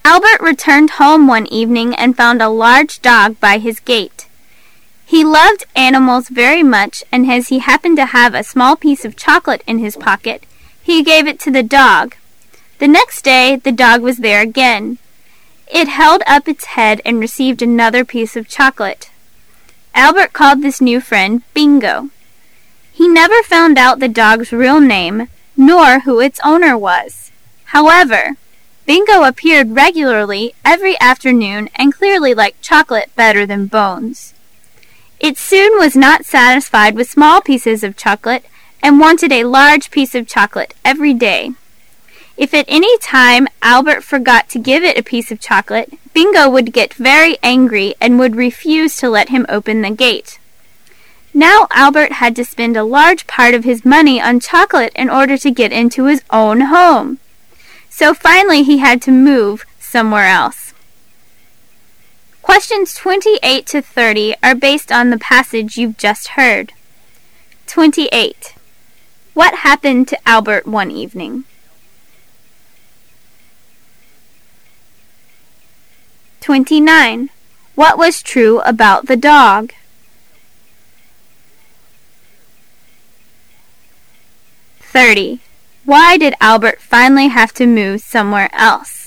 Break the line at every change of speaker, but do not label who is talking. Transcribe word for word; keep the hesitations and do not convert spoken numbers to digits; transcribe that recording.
Albert returned home one evening and found a large dog by his gate. He loved animals very much, and as he happened to have a small piece of chocolate in his pocket, he gave it to the dog. The next day the dog was there again. It held up its head and received another piece of chocolate. Albert called this new friend Bingo. He never found out the dog's real name, nor who its owner was. However, Bingo appeared regularly every afternoon and clearly liked chocolate better than bones. It soon was not satisfied with small pieces of chocolate and wanted a large piece of chocolate every day. If at any time Albert forgot to give it a piece of chocolate, Bingo would get very angry and would refuse to let him open the gate. Now Albert had to spend a large part of his money on chocolate in order to get into his own home. So finally he had to move somewhere else. Questions twenty-eight to thirty are based on the passage you've just heard. twenty-eight. What happened to Albert one evening? twenty-nine. What was true about the dog? thirty. Why did Albert finally have to move somewhere else?